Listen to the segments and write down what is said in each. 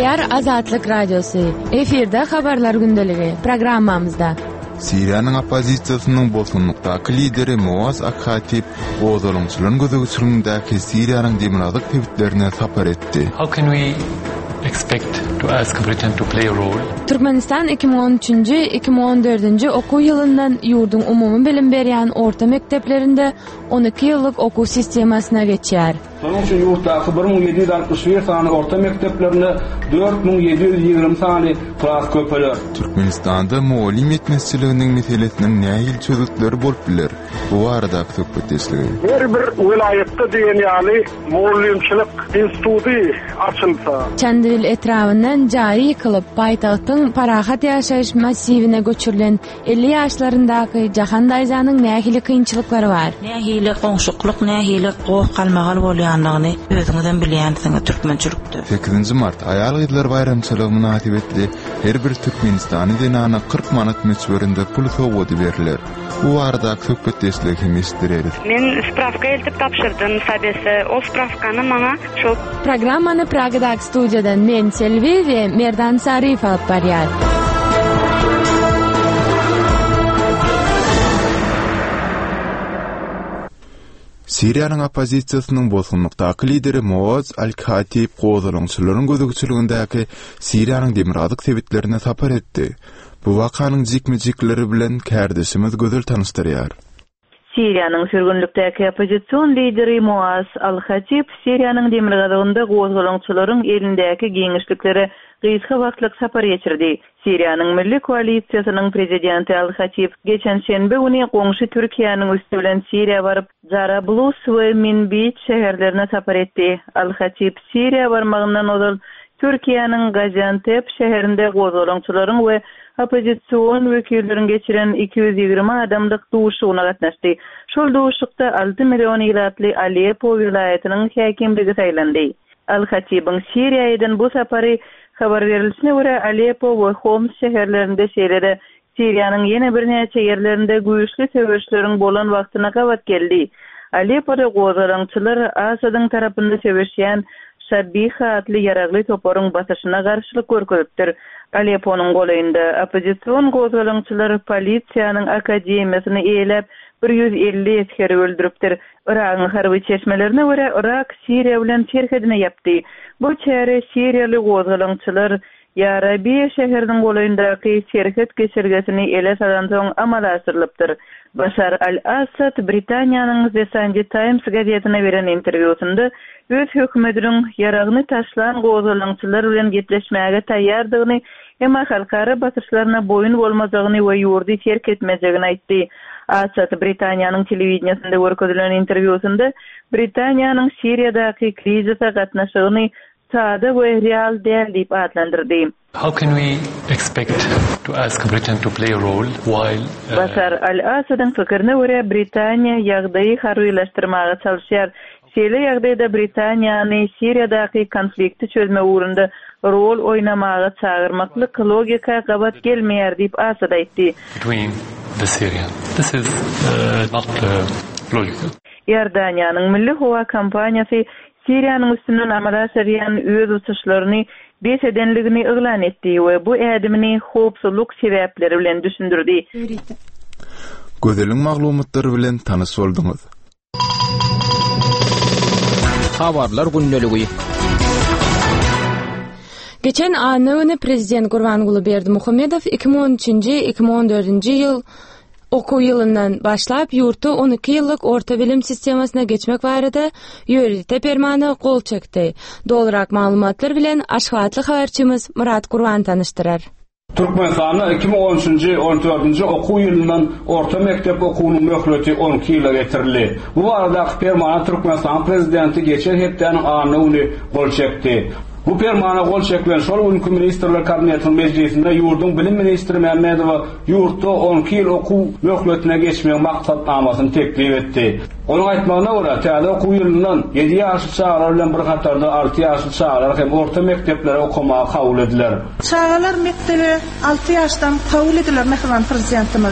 Paryar Azatlyk Radiosu. Efirde habarlar gündəligi programmamızda. Siriyanın opozisiyasının bolsunluqdaki lideri Muaz Al-Khatib Ozolunçuların gözüçülündäki Siriyanın demokratik tebitlerine sapar etdi. How can we expect to ask Britain to play a role? Türkmenistan 2013-2014 oku yılından yurdun umumi bilim berýän orta mekteplerinde 12 yıllık oku sistemasına geçýär. Sonun için yurttaki 1761 sany orta mekteplerinde 4720 sany klas köpeler. Türkmenistan'da muallim etmezçiliginin meselesinin nähil çözükleri bolup biler. Bu arada söhbet esligi. Her bir vilayette diýeni muallimçilik instituty açylsa. Çandil etrafından jary kılıp paýtagtyň Parahat ýaşaýyş massivine göçürilen 50 ýaşlaryndaky Jahan Dayzanyň nähili kynçylyklary bar. Nähili goňşukluk, nähili gowy kalmagal bolýanlygyny özüňizden bilýänsiňiz türkmençilikde. 8 mart aýal gyzlar bayramçylygy münasibetli her bir Türkmenistany denana 40 manat meçberinde pul sowgady beriler. Bu arada söhbet esligi hemesdirer. Men spravka eltip tapşyrdım sadece. O spravkany maňa şol Programmany Pragadaky studiýadan men Selvi we Merdan Sarif alyp barýar. Siriyanın opozisiyasının bolsunluqdaki lideri Muaz Al-Khatib Ozolunçuların gözüçülündäki Siriyanın demokratik tebitlerine sapar etdi. Bu wakanyň jikmejikleri bilen kärdeşimiz gözel tanışdyrýar. Siriyanın sürgünlükdäki opozisiýon lideri Muaz Al-Khatib Siriyanın demirgazygynda Ozolunçularyň elindäki giňişlikleri gysga wagtlyk sapar geçirdi. Siriyanın milli koalisiýasynyň prezidenti Al-Khatib geçen şenbe güni goňşy Türkiýanyň üstü bilen Siriýa baryp Jarablus we Minbij şäherlerine sapar etdi. Al-Khatib Siriýa barmagyndan odal Türkiýanyň Gaziantep şäherinde Ozolunçularyň we opozisiýon wekilleriň geçiren 220 adamlyk duşugyna gatnaşdy. Şol duşukda 6 million ýylatly Aleppo vilayatynyň häkimligi saýlandy. Al-Khatibiň Siriýadan bu sapary habar berilişine göre Aleppo we Homs şäherlerinde şeýlede Siriýanyň ýene bir näçe ýerlerinde güýçli söwüşleriň bolan wagtyna gawat geldi. Aleppoda Ozolunçular Asadyň tarapynda söwüşýän Şabiha adly ýaragly toparyň basyşyna garşylyk görkezipdir. Alepponyň golayynda opozisiýon Ozolunçular polisiýanyň akademiýasyny eýlep 150 askeri öldürüpdir. Iragyň harby çeşmelerine göre Irak Siriýa bilen çerkedine ýapdy. Bu çäre Siriýaly Ozolunçular Ýarabi şäheriniň golayyndaky çerket geçirgesini ele salan soň amala asyrylypdyr. Bashar al-Assad Britaniýanyň The Sunday Times gazetine beren interwýusynda öz hökümetiniň ýaragyny taşlan Ozolunçular bilen gepleşmäge taýýardygyny, emma halkara basyşlaryna boyun bolmajagyny we ýurdy terk etmejegini aýtdy. Assad Britaniýanyň telewiziýasynda görkezilen interwýusynda Britaniýanyň Siriýadaky krizise gatnaşygyny sada we real däl diýip adlandyrdy. How can we expect to ask Britain to play a role while Bashar al-Assadyň fikirine görä Britaniýa ýagdaýy harbylaşdyrmaga çalışýar. Şeýle ýagdaýda Britaniýany Siriýadaky konflikti çözme ugrunda rol oynamaga çağırmaklyk logika gabat gelmeýär diýip Assad aýtdy. between the Syria? This is not logical. Ýordaniýanyň milli howa kampaniýasy Siriýanyň üstünden amala serýän öz uçuşlaryny besedenligini ýylan etdi we bu ädimini howpsuzlyk sebäpleri bilen düşündirdi. Gözeliň maglumatlary bilen tanış boldyňyz. Habarlar gündəligi. Geçen anyny prezident Gurbanguly Berdimuhammedow 2013-2014 ýyl oku ýylyndan başlap ýurtda 12 ýyllyk orta bilim sistemasyna geçmek barada ýöredip bermany gol çekdi. Dolarak maglumatlar bilen Aşgabatly habarçymyz Murat Gurban tanışdyrar. Türkmenistanda 2013-2014 oku ýylyndan orta mektep okuwynyň möhleti 12 ýyla getirildi. Bu arada permanent Türkmenistan prezidenti geçen hepdeniň anyny gol çekdi. Bu permana gol çekilen şol günkü ministrler kabinetiniň meclisinde ýurdun bilim ministri Mehmedow ýurtda 12 ýyl okuw möhletine geçmeýän maksatnamasyny teklip etdi. Onuň aýtmagyna görä, täze okuw ýylyndan 7 ýaşly çağlar bilen bir hatarda 6 ýaşly çağlar hem orta mekteplere okumagy kabul ediler. Çağlar mektebi 6 ýaşdan kabul ediler mehaman prezidentimiz.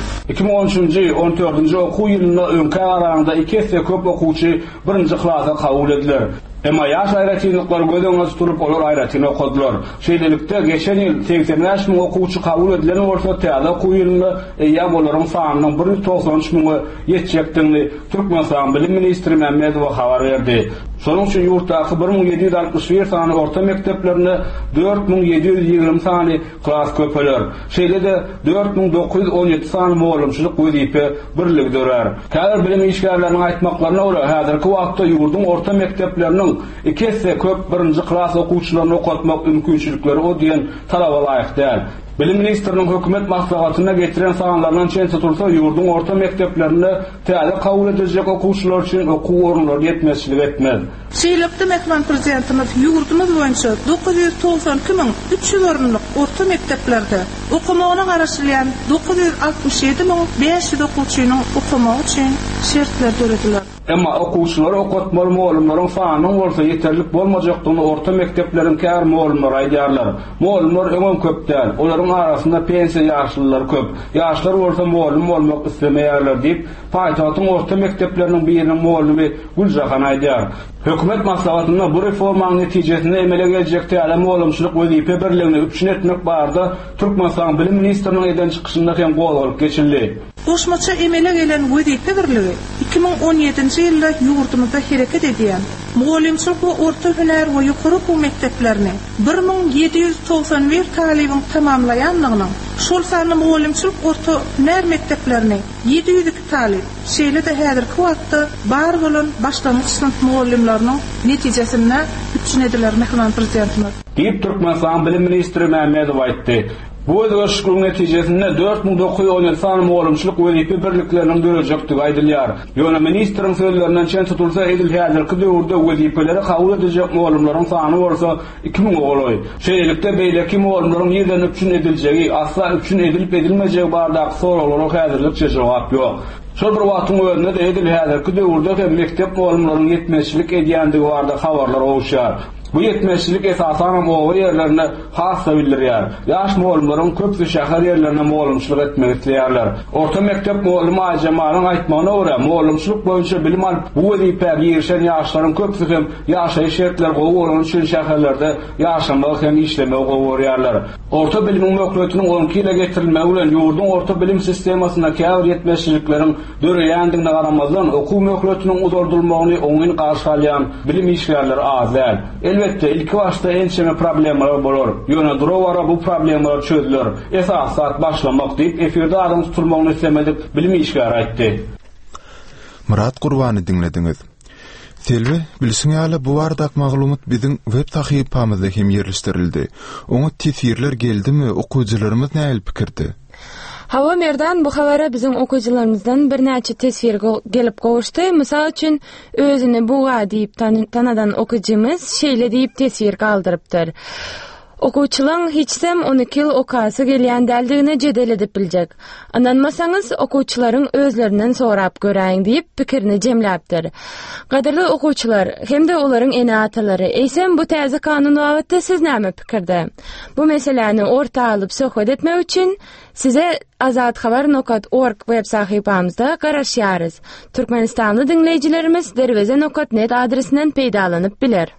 2013-2014 okuw ýylynda öňkä aralygda 2 köp okuwçy 1-nji klasa kabul ediler. Emma yaş aýratynlyklar göz tutup olar aýratyn okudylar. Şeýlelikde geçen ýyl 80.000 okuwçy kabul edilen bolsa, täze okuw ýylynda ýa bolaryň sanynyň 193.000 ýetjekdigini Türkmenistan Bilim Ministri Mämmedow habar berdi. Şonuň üçin ýurtdaky 1761 sany orta mekdeplerine 4720 sany klas köpeler. Şeýle-de 4917 sany muallimçilik wezipe birligi dörer. Käbir bilim işgärleriniň aýtmaklaryna görä, häzirki wagtda ýurdun orta mekdepleriniň ikisi köp birinji klas okuwçylaryny okatmak mümkinçilikleri o diýen talaba laýyk däl. Bilim Ministriniň hökümet maslahatyna getiren sanlaryndan çen tutulsa, ýurdun orta mekteplerinde täze kabul ediljek okuwçylar üçin okuw orunlary ýetmezçilik etmez. Şeýlepde Mehman prezidentimiz ýurdumyz boýunça 992.300 orunlyk orta mekteplerde okumagyna garaşylýan 967.500 okuwçynyň okumagy üçin şertler törediler. Emma okuwçylar okatmaly muallimlaryň sanynyň bolsa ýeterlik bolmajakdygyny orta mektepleriň kär muallimlary aýdýarlar. Muallimler öňem köp däl. Olaryň arasynda pensiýa ýaşlylar köp. Ýaşlar bolsa muallim bolmak islemeýärler diýip, paýtagyň orta mektepleriniň biriniň muallimi Güljahan aýdýar. Hökümet maslahatyna bu reformanyň netijesinde emele geljek täze muallimçilik wezipe birligini üçin etmek barada Türkmenistan Bilim Ministriniň eden çykyşynda hem gol geçildi. Goşmaça emele gelen wezipe birligi 2017-nji ýylda ýurdumyzda hereket edýän muallimçilik we orta hüner we ýokary okuw mekdeplerini 1791 talibiň tamamlaýanlygynyň, şol sany muallimçilik orta hüner mekteplerini 702 talib, şeýle-de häzirki wagtda bar bolan başlangyç sınıf muallimlarynyň netijesinde üçin ediler Mehman prezidentimiz. Diýip Türkmenistan Bilim Ministri Mämmedow aýtdy. Bu özgürlük netijesinde 4917 sany muallimçilik wezipe birliklerining dörejektigi aýdylýar. Ýöne ministriň sözlerinden çen tutulsa, edil häzirki döwürde wezipeleri kabul edijek muallimlaryň sany bolsa 2000 goloý. Şeýlelikde beýleki muallimlaryň ýerden üçin ediljegi, asla üçin edilip edilmejegi bardak soralara häzirlikçe jogap ýok. Şol bir wagtyň özünde de edil häzirki döwürde mektep muallimlarynyň ýetmezçilik edýändigi barada habarlar owşar. Bu yetmezçilik esasan oğul yerlerine hassa bildirýär. Yaş muallimlaryň köpsi şäher yerlerine muallimçilik etmek isleýärler. Orta mektep muallimi ajamanyň aýtmagyna görä, muallimçilik boýunça bilim alyp bu wezipeге ýerişen ýaşlaryň köpsi hem ýaşaýy şertler gowy üçin şäherlerde ýaşamak hem işlemek gowurýarlar. Orta bilimiň möhletiniň 12 ýyla getirilmegi bilen ýurdun orta bilim sistemasyna käbir yetmezçilikleriň döreýändigine garamazdan okuw möhletiniň uzardylmagyny oňyn garşy alýan bilim işgärleri az däl. Elbette ilk başta ençeme problemler bolar. Ýöne durowara bu problemler çözüler. Esasat başlamak diýip efirde adam tutulmagyny islemedik bilim işgäri aýtdy. Murat Gurbany dinlediňiz. Selwe, bilsiň ýaly bu bardak maglumat biziň web tahypamyzda hem ýerleşdirildi. Oňa tesirler geldimi, okuwçylarymyz näil pikirdi? Hawa Merdan bu habara bizim okuyucularımızdan bir näçe tesir gelip gowuşdy. Mysal üçin özüni buga diýip tanadan okujymyz şeýle diýip tesir galdyrypdyr. Okuwçylaryň hiçsem 12 ýyl okasy gelýän däldigine jedel edip biljek. Ananmasaňyz okuwçylaryň özlerinden sorap göräň diýip pikirini jemläpdir. Gaderli okuwçylar hem de olaryň ene atalary, eýsem bu täze kanun wagtda siz näme pikirde? Bu meseleni orta alyp söhbet etmek üçin size azadhabar.org web sahypamyzda garaşýarys. Türkmenistanly dinleýijilerimiz derweze.net adresinden peýdalanyp biler.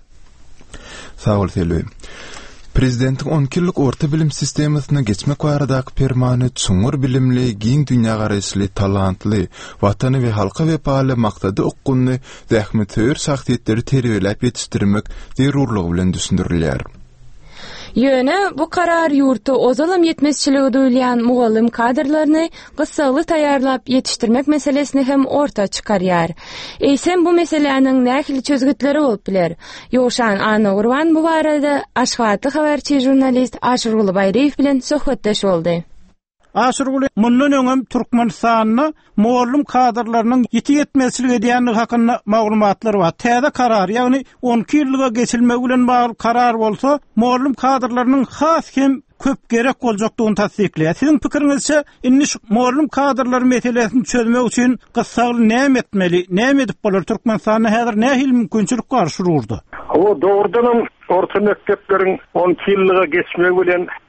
Sağ ol Selwe. Prezidentiň 12 ýyllyk orta bilim sistemasyna geçmek baradaky permanent çuňur bilimli, giň dünýä garaşly, talantly, watany we halka wepaly maksady okkunny zähmetör şahsiýetleri terbiýelep ýetişdirmek zerurlygy bilen düşündirilýär. Ýöne bu karar ýurtda ozalam yetmezçiligi duýulýan muallim kadrlaryny gysgaly taýýarlap ýetişdirmek meselesini hem orta çykarýar. Eýsem bu meseleniň nähili çözgütleri bolup biler. Ýoşan Ana Gurban bu barada Aşgabatly habarçy jurnalist Aşurguly Bayraýew bilen söhbetdeş boldy. Aşurguly mundan öňem Türkmenistanyň muallim kadrlarynyň ýetmezçiligi edýänligi hakynda maglumatlar bar. Täze karar, ýagny 12 ýylga geçilmegi bilen bagly karar bolsa, muallim kadrlarynyň has hem köp gerek boljakdygyny tasdikleýär. Siziň pikiriňizçe, indi şu muallim kadrlary meselesini çözmek üçin gysgaly näme etmeli, näme edip bolar? Türkmenistanyň häzir nähili mümkinçilik garşy urdy? O doğrudan orta mektepleriň 12 ýylga geçmegi bilen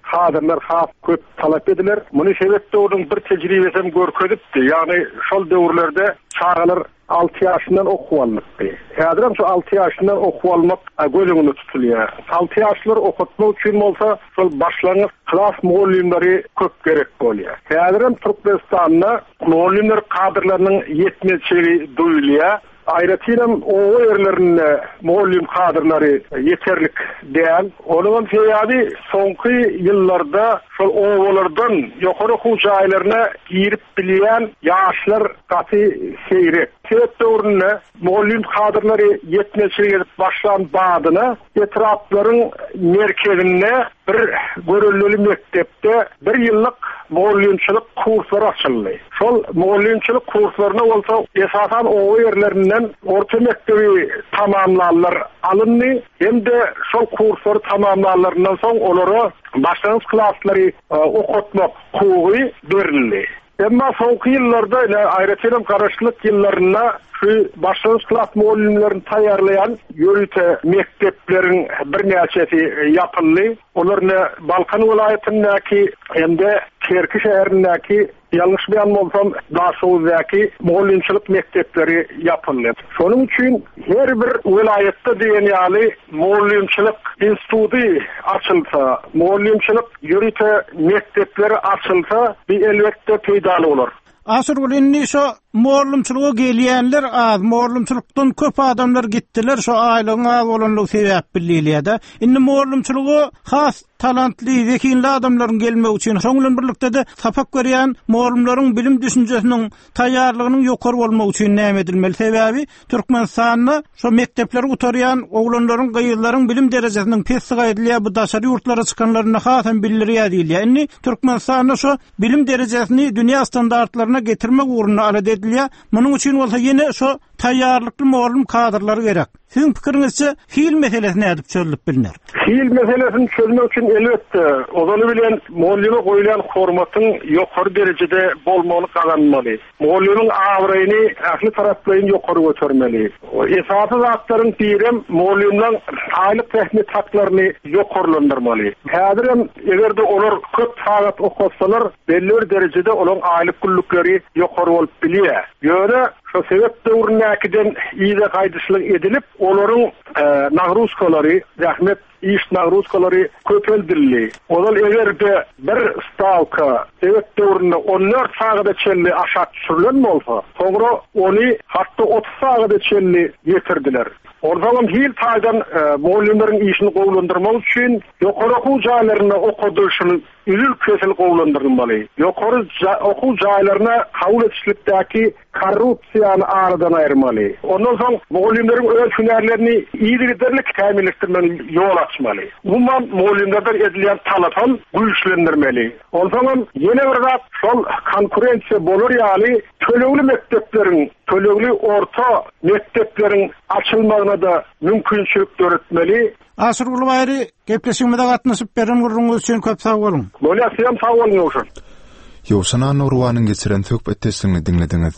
kadrlar has köp talap ediler. Bunu sebepde onun bir tecrübesem görkezipdi. Yani şol döwürlerde çağalar 6 yaşından okuwanlypdy. Häziram şu 6 yaşından okuwalmak gözüňe tutulýar. 6 yaşlar okutmak üçin bolsa şol başlangyç klas muallimleri köp gerek bolýar. Häziram Türkmenistanda muallimler kadrlarynyň yetmezçiligi duýulýar. Ayrıca o yerlerinde muallim kadrları yeterlik değil. Onun sebebi sonki yıllarda şu oğullardan yukarı hucaylarına girip bilen yaşlar katı seyrek. Sebep doğruna muallim kadrları yetmezçiliğe başlan bağdına etrafların merkezine bir görüllülü mektepte bir yıllık muallimçilik kursları açıldı. Şol muallimçilik kurslarına olsa esasen o yerlerinden orta mektebi tamamlarlar alındı. Hem de şol kursları tamamlarlarından sonra onlara başlangıç klasları okutmak hukuku verildi. Ama sonki yıllarda ayrıca karışıklık yıllarında şu başlangıç klas muallimlerini tayarlayan yörüte mekteplerin bir neçesi yapıldı. Onların Balkan vilayetindeki hem de Kerki şehrindeki yanlış olsam Daşoğuz'daki muallimçilik mektepleri yapıldı. Şunun için her bir vilayette diyeniyali muallimçilik enstitüsü açılsa, muallimçilik yörüte mektepleri açılsa bir elbette peydalı olur. Asır inni şu muallimçiliğe gelýänler az, muallimçilikden köp adamlar gittiler, şu aýlyň az bolanlygy sebäp bilýärler. Inni muallimçiliğe has talantly, zekinli adamlaryň gelmek üçin şoňlan birlikde de sapak görýän muallimlaryň bilim düşünjesiniň taýýarlygynyň ýokary bolmagy üçin näme edilmeli? Sebäbi Türkmenistanda şu mektepleri utarýan oglanlaryň, gyýylaryň bilim derejesiniň pesga edilýär, bu daşary ýurtlara çykanlaryna hasan bildirýär diýilýär. Inni Türkmenistanda şu bilim derejesini dünýä standartlaryna getirmek uğruna alet edilýär. Munyň üçin bolsa ýene şu taýýarlykly muallim kadrlary gerek. Sizin pikirinizçe fiil meselesi nädip çözülüp bilinär? Fiil meselesini çözmek için elbette ozany bilen muallime goýulan hormatyň ýokary derejede bolmagy kazanmaly. Muallimiň awraýyny ähli taraplaryň ýokary götürmeli. Esasy zatlaryň birim muallimlaryň aýlyk tehmet haklaryny ýokarlandyrmaly. Häzir egerde olar köp saat okutsalar belli bir derejede olaň aýlyk güllükleri ýokary bolup bilýär. Ýöne şu sebep döwründäkiden iýde gaýdyşlyk edilip olaryň nagruzkalary, rahmet iş nagruzkalary köpeldirildi. Olar egerde bir stavka sebep döwründe 14 sagada çelli aşağı düşürilen bolsa, soňra ony hatda 30 sagada çelli getirdiler. Ordadan hil taýdan muallimleriň işini gowlandyrmak üçin ýokary okuw jaýlaryna okudyşyny ýül kesil gowlandyrylmaly. Ýokary okuw jaýlaryna kabul etişlikdäki korrupsiýany aradan aýyrmaly. Ondan soň muallimleriň öz hünärlerini ýygyderlik täminleşdirmeli ýol açmaly. Umman muallimlerden edilýän talapy güýçlendirmeli. Ondan ýene bir zat şol konkurensiýa bolar ýaly tölegli mektepleriň, tölegli orta mektepleriň açylmagyna da mümkinçilik töretmeli. Asır Ulubary gepleşigimizde gatnaşyp beren gurrunuz üçin köp sag bolun. Bolýar, sag bolun ýokşan. Ýowşana Nurwanyň geçiren söhbetdeşligini dinlediňiz.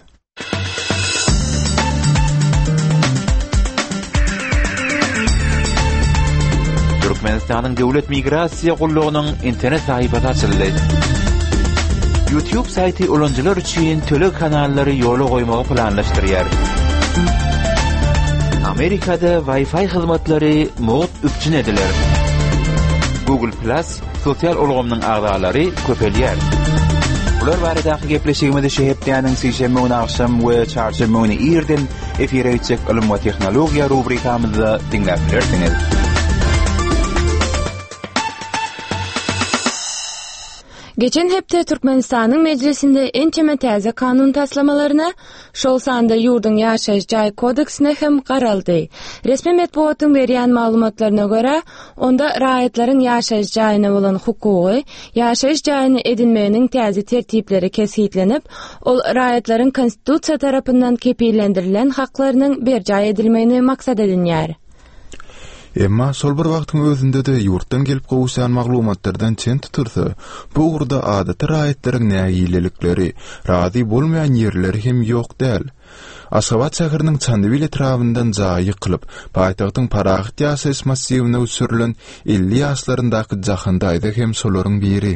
Türkmenistanyň döwlet migrasiýa gullugynyň internet sahypasy açyldy. YouTube saýty ulanjylar üçin tölek kanallary ýola goýmagy planlaşdyrýar. Amerikada Wi-Fi hyzmatlary mod üpçün ediler. Google Plus sosial ulgamynyň agdalary köpelýär. Bular barada gepleşigimizde şehipdäniň sişeme we akşam we çarşamba ýerden efire geçip ilim we tehnologiýa rubrikamyzda dinläp bilersiňiz. Geçen hepde Türkmenistanyň meclisinde ençeme täze kanun taslamalaryna, şol sanda ýurdun ýaşaýyş jaý kodeksine hem garaldy. Resmi medeniýetiň berýän maglumatlaryna görä, onda raýatlaryň ýaşaýyş jaýyna bolan hukugy, ýaşaýyş jaýyny edinmeginiň täze tertipleri kesitlenip, ol raýatlaryň konstitusiýa tarapyndan kepillendirilen haklarynyň berjaý edilmegini maksat edinýär. Emma sol bir wagtyň özünde de ýurtdan gelip gowuşan maglumatlardan çen tutursa, bu urda adaty raýatlary nägilelikleri, razy bolmaýan ýerleri hem ýok däl. Aşgabat şäheriniň Çandybil etrafyndan jaý kılıp, paýtagtyň Parahat ýaşaýyş massiwine sürülen 50 ýaşlaryndaky jahandaýda hem şolaryň biri.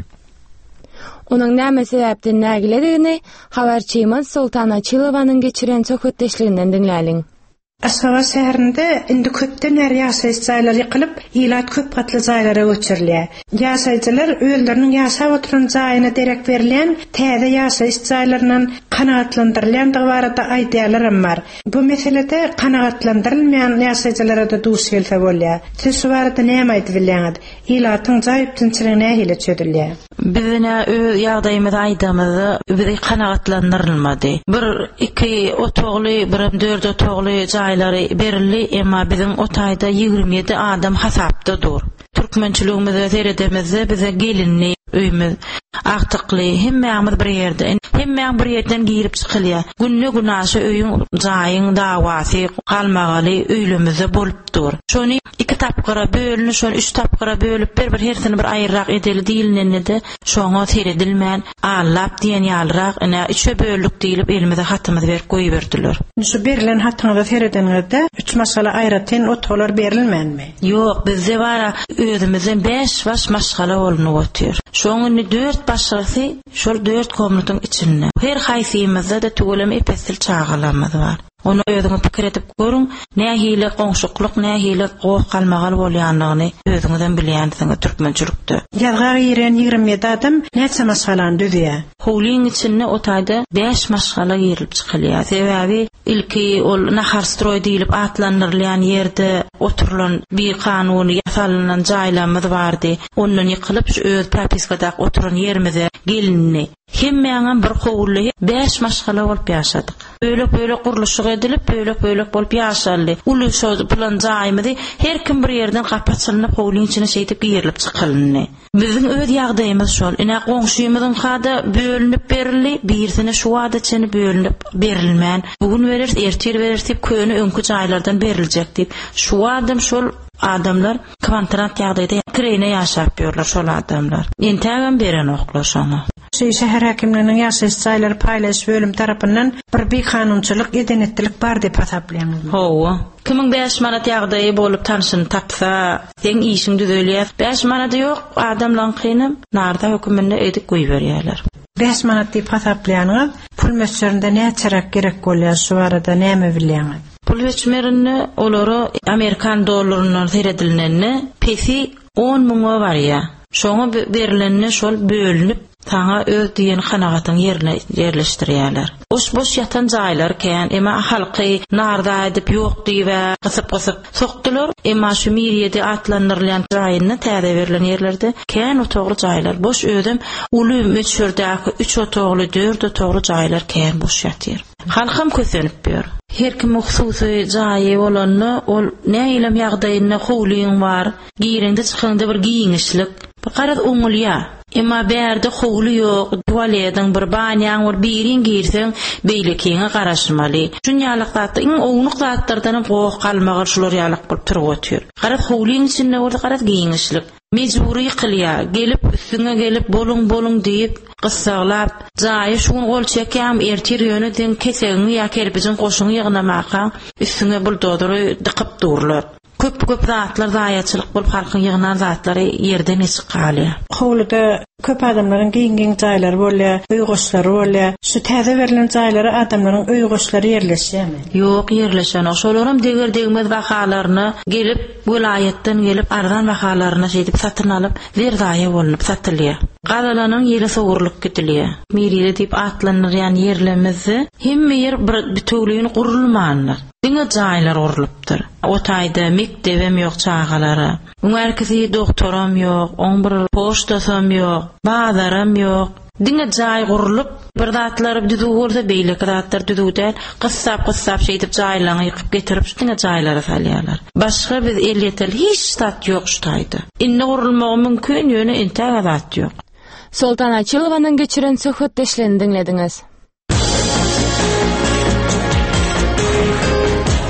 Onuň näme sebäpden nägiledigini habarçymyz Sultan Açylowanyň geçiren söhbetdeşliginden dinläliň. Aşgabat şäherinde indi köpden her ýaşaýyş jaýlary ýykylyp, ýylat köp gatly jaýlara göçürilýär. Ýaşaýjylar özleriniň ýaşap oturan jaýyna derek berilen täze ýaşaýyş jaýlarynyň kanagatlandyrylýandygy barada aýdýarlar bar. Bu meselede kanagatlandyrylmaýan ýaşaýjylara da duş gelse bolýar. Siz şu barada näme aýdyp bilýäňiz? Ýylatyň jaýypdyň çyrygyna hile çödülýär. Bizne ýagdaýymyz aýdymyzy bizi kanagatlandyrylmady. Bir iki otogly, bir 4 otogly jaýlary berildi, emma biziň otaýda 27 adam hasapda dur. Türkmençiligimizde seredemizde bize gelinli öýümüz aqtykly hemmämiz bir ýerde, hemmäň bir ýerden girip çykylýar. Günne günaşy öýüň jaýyň dawasy galmagaly öýlemizde bolup dur. Şonu 2 tapgyra bölünip, şonu 3 tapgyra bölüp bir hersini bir aýyrak edeli diýilnende şoňa seredilmän allap diýen ýalrak ene 3'e bölük diýilip elimize hatymyzy berip goýberdiler. Şu berilen hatyňyza seredenizde 3 maşgala aýratyn otoglar berilmänmi? Ýok, bizde bara özümizden 5 baş maşgala bolunup otur. Şoňuny 4 başgasy şol 4 komnatyň içinde. Her haýsymyzda da tügülem epesil çağalamyz bar. Onu özüňiz pikir edip görüň, nähili goňşukluk, nähili gowy galmagal bolýanlygyny özüňizden bilýänsiňiz türkmençilikde. Ýazga giren 27 adam näçe maşgalany düzýär? Howlyň içinde otaýda 5 maşgala girilip çykylýar. Sebäbi ilki ol nahar stroy diýilip atlandyrylýan ýerde oturulan bir kanuny ýasalynan jaýlamyz bardy. Ondan ýykylyp öz propiskadaky oturan ýerimize gelinni. Hemmäňem bir howly 5 maşgala bolup ýaşadyk. Böyle guruluşyk edilip, böyle bolup ýaşaldy. Uly şo plan jaýmydy, her kim bir ýerden gapatsylyp howlyň içine şeýdip girilip çykylny. Biziň öz ýagdaýymyz şol. Ene goňşymyzyň hada bölünip berildi, birsine şu wada çeni bölünip berilmän. Bugün berer, ertir berer diýip köni öňkü jaýlardan beriljek diýip. Şu adam şol adamlar kvantrant ýagdaýda kirene ýaşap ýörler şol adamlar. Entägem beren oklar şonu. Şäher hakimlerining ýaşaýyş jaýlary paýlaş bölüm tarapyndan bir kanunçylyk edenetlik bar diýip hasaplaýarmyz. Howa. Kimin 5 manat ýagdaýy bolup tanşyny tapsa, sen işiň düzelýär. 5 manat ýok, adamlaryň kynam narda höküminde edip goýberýärler. 5 manat diýip hasaplaýanyňyz pul meçlerinde näçerak gerek bolýar, şu arada näme bilýäňiz? Pul meçlerini olary Amerikan dollarynyň seredilneni pesi 10 000 barýa. Şoňa berilenini şol bölünip taňa öz diýen kanagatyň ýerine ýerleşdirýärler. Boş ýatan jaýlar kän, emma halky narda edip ýok diýip gysyp sokdular. Emma şu miriyede atlandyrylýan jaýyny täze berilen ýerlerde kän otogly jaýlar boş ödüm uly meçhurdaky 3 otogly 4 otogly jaýlar kän boş ýatýar. Halkym kösenip ber. Her kim hususy jaýy bolany ol näýlem ýagdaýyna howlyň bar, giýrende çykanda bir giýinişlik, bir garaz oňulýa. Emma berde howly ýok, tualetyň bir banýaň bar, birin giýirseň beýlekiňe garaşmaly. Şunýalyk zatda iň oňluk zatlardan gowy galmagy şular ýalyk bolup turup otur. Garaz howlyň içinde orada garaz giýinişlik. Mecburi kılya, gelip üstüne gelip bolun deyip qıssaglap, jaýy şuň golçakam ertir ýöneden keseňi ýa kerpijin goşuny ýygnamaqa üstüne buldodory dykyp durlar. Köp zatlar zaýatçylyk bolup halkyň ýygnan zatlary ýerden çykaly. Howlyda köp adamlaryň giňgen jaýlary bolýar, öýgoşlary bolýar. Şu täze berilen jaýlara adamlaryň öýgoşlary ýerleşýärmi? Ýok, ýerleşen. Şolaryň degerdegmez wahalaryny gelip vilayetden gelip ardan wahalaryna şeýdip satyn alyp, verdaýy bolup satylýar. Galalaryň ýeri sowurlyk gitilýär. Mirili diýip atlanýan ýerlerimizi hemme ýer bir bütünlüğini gurulmanlar. Diňe jaýlar urulupdyr. Otaýda mektebem ýok çağalary. Merkezi doktoram ýok, oň bir poştasam ýok, bazaram ýok. Diňe jaý gurulup, bir zatlar düzü bolsa beýle zatlar düzüden gyssap şeýdip jaýlaryny ýykyp getirip diňe jaýlara salýarlar. Başga biz elýetel hiç stat ýok şutaýda. Indi gurulmagy mümkin ýöne entäge zat ýok. Sultan Açylowanyň geçiren söhbetdeşlerini dinlediňiz.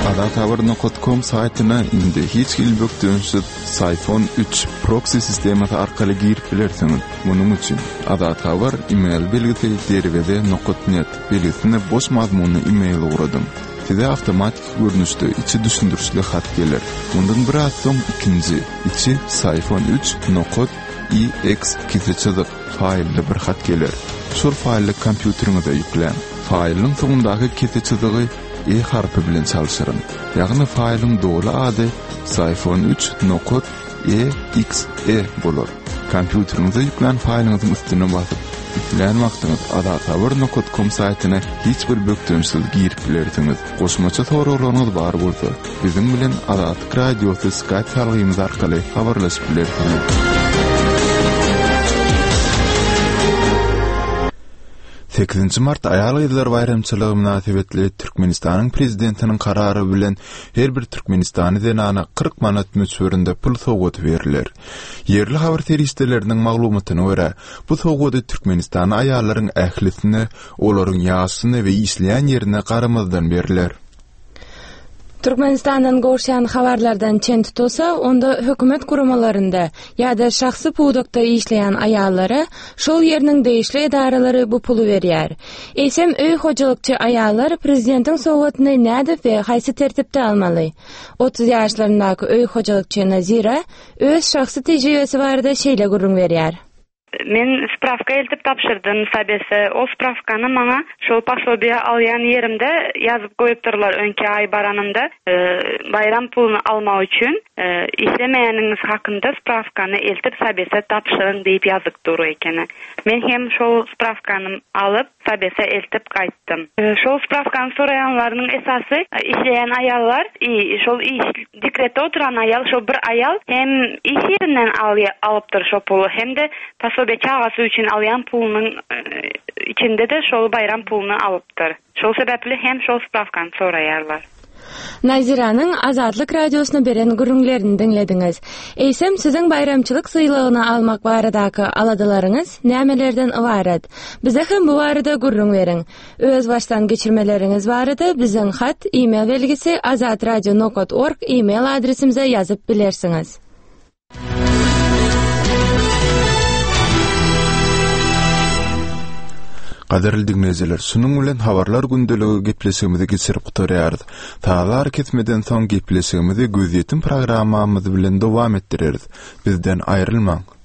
Adathaber.com saytyna indi hiç ilbökdönüşüp Siphon 3 proxy sistemata arkaly girip bilersiňiz. Munuň üçin Adathaber email belgisi derwede .net belgisine boş mazmunly email uğradım. Size avtomatik görünüşde içi düşündürüşli hat gelir. Bundan bir soň ikinci içi Siphon 3.ex kitçelik failli bir hat gelir. Şol failli kompýuteriňize ýüklen. Failin soňundaky kitçeligi E harfi bilen çalışırım. Ýagny failin dolu ady Siphon 3.exe bolur. Kompýuteriňize ýüklen failiňiziň üstüne basyp ýüklen wagtyňyz Adathaber.com saytyna hiç bir bökdönüşsiz girip bilersiňiz. Goşmaça soraglaryňyz bar bolsa, biziň bilen Adat Radiosy Skype salgymyz arkaly habarlaşyp bilersiňiz. 8 mart aýal gyzlar bayramçylygy münasibetli Türkmenistanyň prezidentiniň karary bilen her bir Türkmenistany denana 40 manat möçberinde pul sowgaty beriler. Yerli habar teristleriniň maglumatyna görä, bu sowgaty Türkmenistan aýallaryň ählisine, olaryň ýaşyna we işleýän ýerine garamazdan beriler. Türkmenistan'dan gorşan habarlardan çen tutulsa, onda hökümet kurumlarında ýa-da şahsy pudukda işleýän aýallara şol ýerniň değişli edaralary bu pulu berýär. Eýsem öý hojalykçy aýallar prezidentiň sowgatyny näde we haýsy tertipde almaly? 30 ýaşlaryndaky öý hojalykçy Nazira öz şahsy tejribesi barada şeýle gurrun berýär. Men spravka eltip tapşyrdım sabese. O spravkany maňa şol pasobiýa alýan ýerimde ýazyp goýupdyrlar öňki aý baranymda bayram puluny almak üçin işlemeýäniňiz hakynda spravkany eltip sabese tapşyryň diýip ýazyp durýar eken. Men hem şol spravkany alyp sabese eltip gaýtdym. Şol spravkany soraýanlaryň esasy işleýän aýallar, şol dekretde oturan aýal, şol bir aýal hem iş ýerinden alypdyr şol pulu, hem de pasobiýa çagasy üçin alýan pulunyň içinde de şol bayram puluny alypdyr. Şol sebäpli hem şol spravkany soraýarlar. Naziranyň Azatlyk radiosyna beren gurrunlaryny dinlediňiz. Eýsem siziň bayramçylyk syýlygyny almak baradaky aladalaryňyz nämelerden ibaret? Bize hem bu barada gurrun beriň. Öz başdan geçirmeleriňiz barada biziň hat, email belgisi azatradio.org email adresimize ýazyp bilersiňiz. Gaderli dinleyijiler, şunun bilen habarlar gündeligi gepleşigimizi geçirip gutarýarys. Taýlar ketmeden soň gepleşigimizi gözýetim programmamyz bilen dowam etdireriz. Bizden aýrylmaň.